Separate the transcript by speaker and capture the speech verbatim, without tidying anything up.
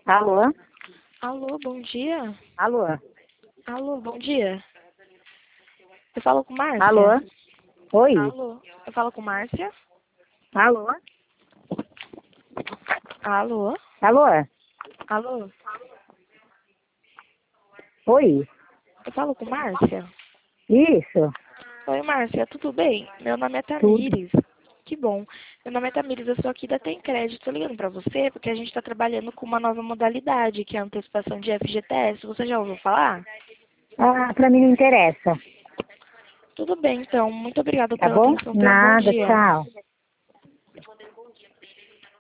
Speaker 1: Alô?
Speaker 2: Alô, bom dia.
Speaker 1: Alô?
Speaker 2: Alô, bom dia. Eu falo com Márcia?
Speaker 1: Alô? Oi?
Speaker 2: Alô, eu falo com Márcia?
Speaker 1: Alô?
Speaker 2: Alô?
Speaker 1: Alô?
Speaker 2: Alô?
Speaker 1: Oi?
Speaker 2: Eu falo com Márcia?
Speaker 1: Isso?
Speaker 2: Oi, Márcia, tudo bem? Meu nome é
Speaker 1: Tudo?
Speaker 2: Tamires. Que bom. Meu nome é Tamires, eu sou aqui da Tem Crédito. Tô ligando pra você porque a gente tá trabalhando com uma nova modalidade, que é a antecipação de F G T S. Você já ouviu falar?
Speaker 1: Ah, pra mim não interessa.
Speaker 2: Tudo bem, então. Muito obrigada
Speaker 1: Tá
Speaker 2: pela
Speaker 1: bom?
Speaker 2: atenção. Tenha um bom
Speaker 1: Nada,
Speaker 2: dia.
Speaker 1: tchau.